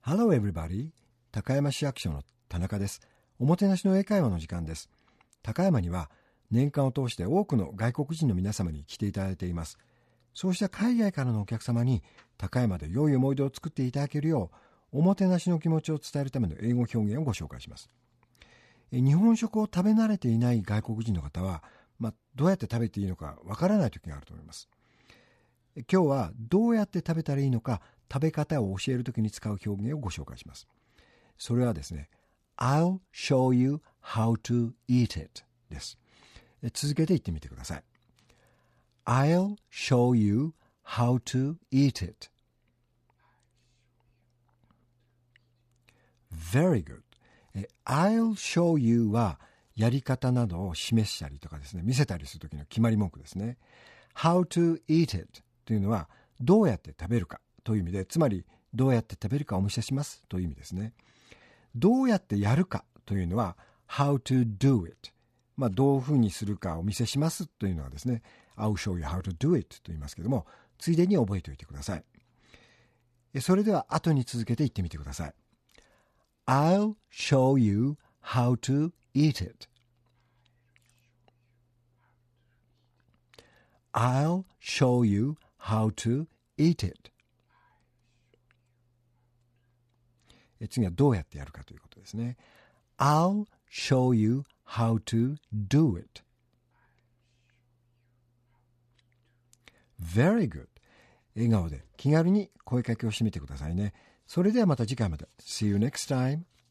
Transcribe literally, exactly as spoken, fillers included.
Hello everybody. 高山市役所の田中です。おもてなしの英会話の時間です。高山には年間を通して多くの外国人の皆様に来ていただいています。そうした海外からのお客様に高山で良い思い出を作っていただけるよう、おもてなしの気持ちを伝えるための英語表現をご紹介します。日本食を食べ慣れていない外国人の方は、まあ、どうやって食べていいのかわからない時があると思います。今日はどうやって食べたらいいのか、食べ方を教えるときに使う表現をご紹介します。それはですね、I'll show you how to eat it です。続けて言ってみてください。I'll show you how to eat it. Very good. I'll show you はやり方などを示したりとかですね、見せたりするときの決まり文句ですね。How to eat it というのはどうやって食べるかという意味で、つまりどうやって食べるかお見せしますという意味ですね。どうやってやるかというのは How to do it。まあ、どういうふうにするかお見せしますというのはですね、I'll show you how to do it と言いますけども、ついでに覚えておいてください。それでは後に続けて言ってみてください。I'll show you how to eat it.I'll show you how to eat it. 次はどうやってやるかということですね。I'll show you how to do it. Very good. 笑顔で気軽に声かけをしてみてくださいね。それではまた次回まで。See you next time.